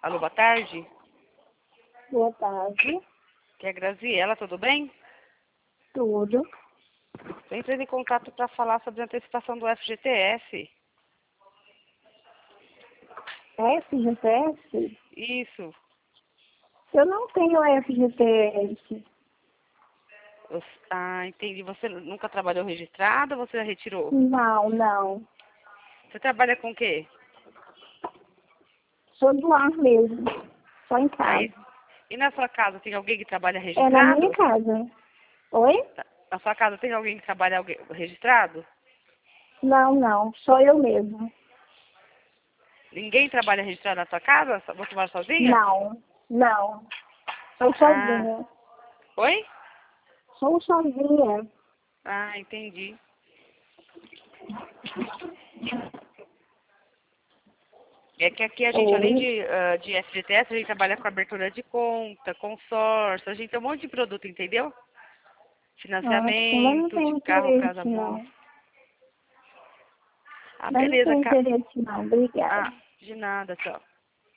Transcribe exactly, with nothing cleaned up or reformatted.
Alô, boa tarde. Boa tarde. Que é a Graziela, tudo bem? Tudo. Estou entrando em contato para falar sobre a antecipação do F G T S. F G T S? Isso. Eu não tenho F G T S. Os- Ah, entendi. Você nunca trabalhou registrado ou você já retirou? Não, não. Você trabalha com o quê? Sou do lar mesmo. Só em Aí, casa. e na sua casa tem alguém que trabalha É na minha registrado? casa. Oi? Na sua casa tem alguém que trabalha algu- registrado? Não, não. Sou eu mesmo. Ninguém trabalha registrado na sua casa? Só- Você mora sozinha? Não, não. Sou Ah, sozinha. oi? Sou sozinha. Ah, entendi. É que aqui a gente, além Oi? de, ah, de F G T S, a gente trabalha com abertura de conta, consórcio, a gente tem um monte de produto, entendeu? Ah, como eu não Financiamento de tenho carro, casa, interesse, moto. não. Ah, Eu não beleza, tenho ca... interesse, não. Obrigada. Ah, de nada, tchau.